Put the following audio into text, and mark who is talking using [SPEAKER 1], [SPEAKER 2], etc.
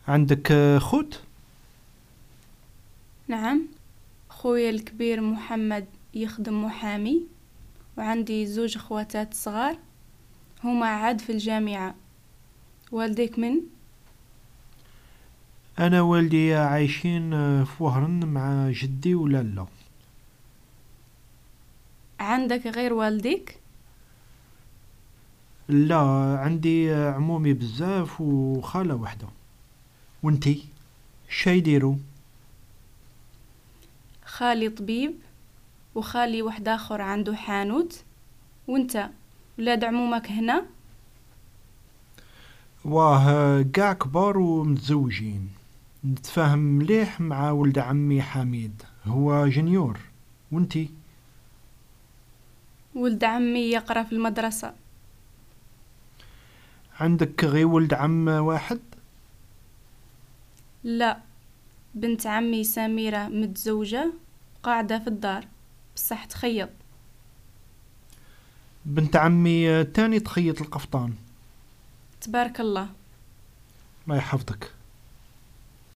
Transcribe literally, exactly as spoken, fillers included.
[SPEAKER 1] عندك آه، خوت؟
[SPEAKER 2] نعم، خويا الكبير محمد يخدم محامي، وعندي زوج اخواتات صغار هما عاد في الجامعة. والديك من؟
[SPEAKER 1] انا والدي عايشين آه، في وهران مع جدي ولالا.
[SPEAKER 2] عندك غير والديك؟
[SPEAKER 1] لا، عندي آه، عمومي بزاف وخالة وحدة. وانتي شا يديروا؟
[SPEAKER 2] خالي طبيب، وخالي واحد اخر عنده حانوت. وانت ولاد عمومك هنا؟
[SPEAKER 1] واه آه، قاع كبار ومتزوجين. نتفاهم مليح مع ولد عمي حميد، هو جنيور. وانتي؟
[SPEAKER 2] ولد عمي يقرا في المدرسة.
[SPEAKER 1] عندك غير ولد عم واحد؟
[SPEAKER 2] لا، بنت عمي سميرة متزوجة، قاعدة في الدار، بصح تخيط.
[SPEAKER 1] بنت عمي آه، تاني تخيط القفطان.
[SPEAKER 2] تبارك الله.
[SPEAKER 1] الله يحفظك.